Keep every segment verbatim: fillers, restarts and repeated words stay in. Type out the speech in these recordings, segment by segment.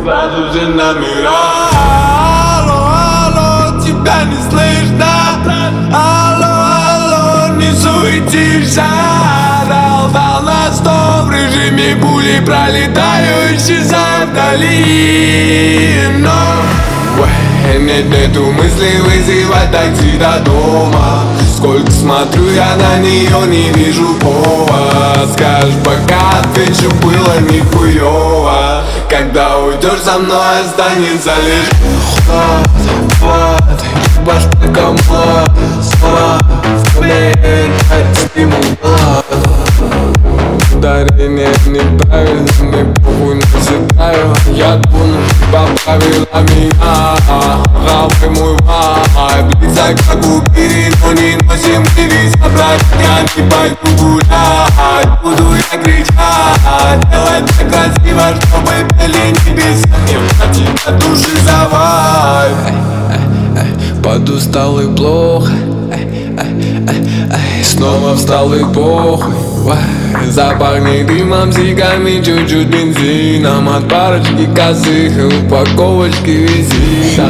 сразу же номера. Алло, алло, тебя не слышно. Алло, алло, не суетишься. Дал, дал на сто в режиме пули, пролетаю, исчезаю вдали. Но нет, нету мысли вызывать такси до дома. Сколько смотрю я на нее, не вижу повод. Скажешь, пока отвечу, было нихуево. Когда уйдешь, со мной останется лишь хват, хват, ебашь только млад. Слова в комментариях стимул глаз. Ударение неправильными, похуй наседаю. Я дуну, поправила меня. Правый мой вайб, лица как у Кири, но не носим девиз. Брат, я не пойду гулять, буду я кричать. Делать так красиво, чтобы пели небеса. Мне в тебя души завай. Подустал и плохо, снова встал и похуй. Запахнет дымом, сигарами, чуть-чуть бензином. От парочки косых и упаковочки визита.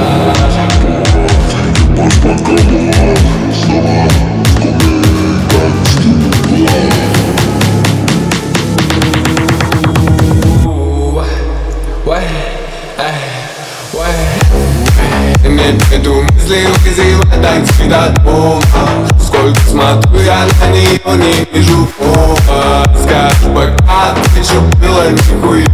Нет, нету мыслей вызывать такси до дома. Сколько смотрю я на нее, не вижу повод. Скажешь, пока отвечу, было нихуя.